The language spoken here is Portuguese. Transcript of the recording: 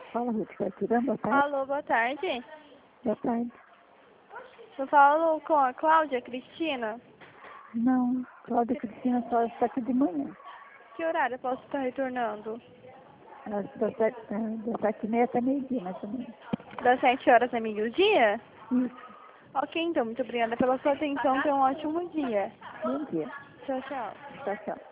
Fala, Ruth, vai tirando, boa tarde. Alô, boa tarde. Boa tarde. Eu falo com a Cláudia Cristina. Não, Cláudia Cristina só está aqui de manhã. Que horário eu posso estar retornando? Das 7h30 até meio-dia, mais ou menos. Das 7 horas a meio-dia? Isso. Ok, então, muito obrigada pela sua atenção. Tenha um ótimo dia. Bom dia. Tchau, tchau. Tchau, tchau.